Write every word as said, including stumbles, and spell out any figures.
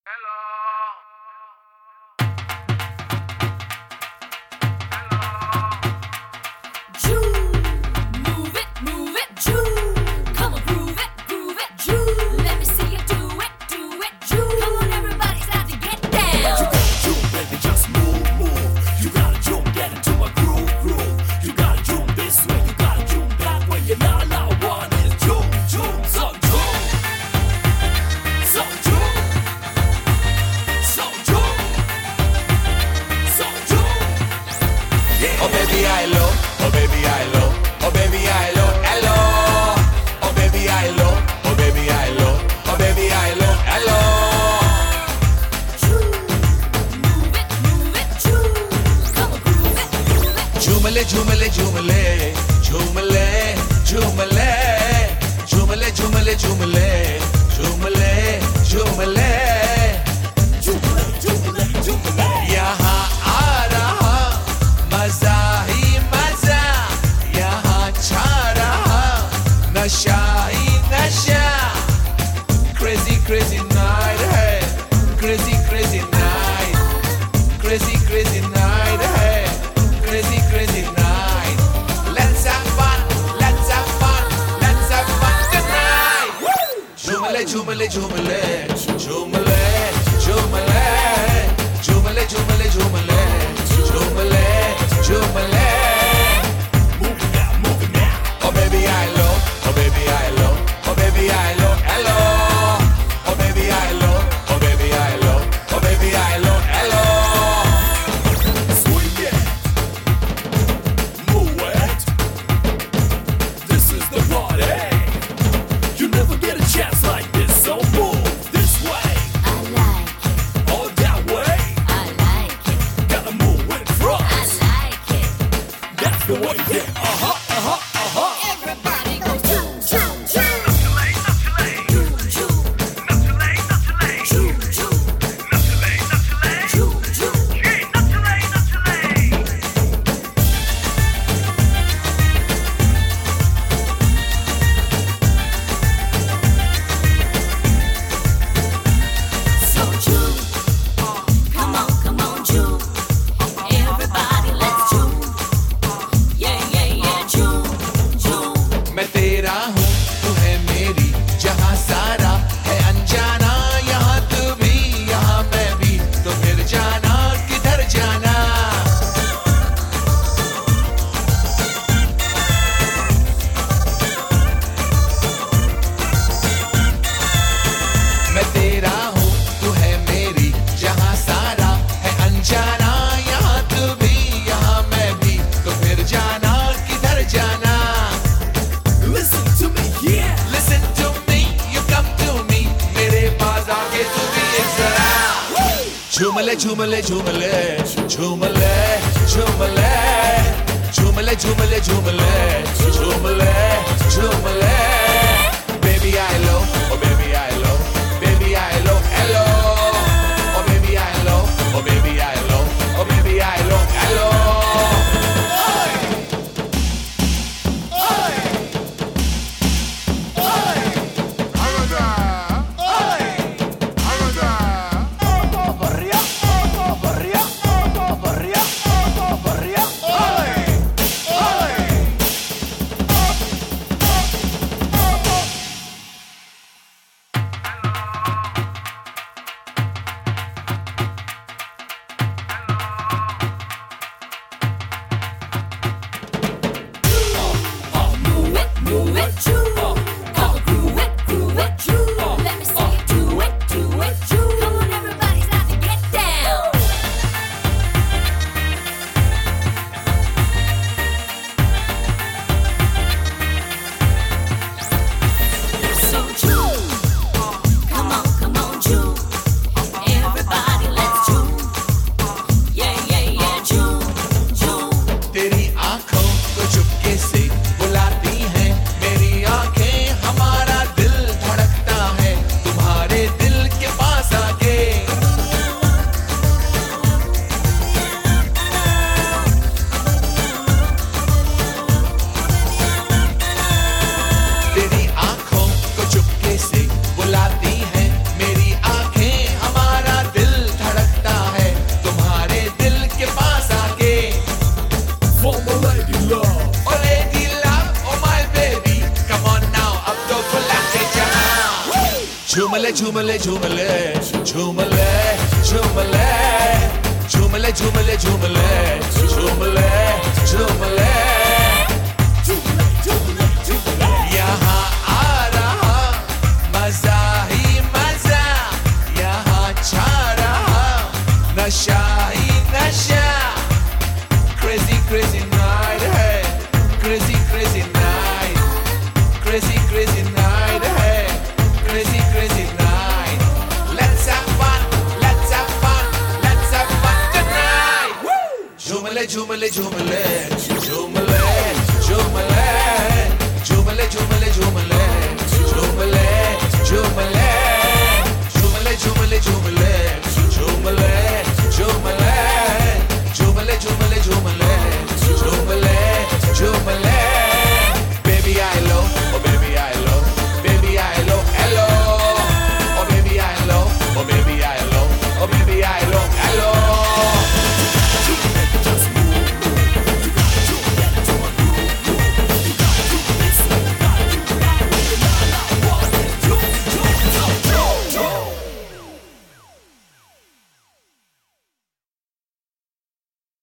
झूमले झूमले झूमले झूमले झूमले झूमले झूमले झूमले झूमले झूमले baby I low oh baby I low baby I low hello oh baby I low oh baby I low oh baby I low hello झूमले झूमले झूमले झूमले झूमले झूमले झूमले झूमले झूमले यहाँ आ रहा मजा ही मजा, यहाँ छा रहा नशा ही नशा। Crazy crazy night है, crazy crazy night, crazy crazy night है, crazy crazy night. Let's have fun, let's have fun, let's have fun tonight. झूमले झूमले झूमले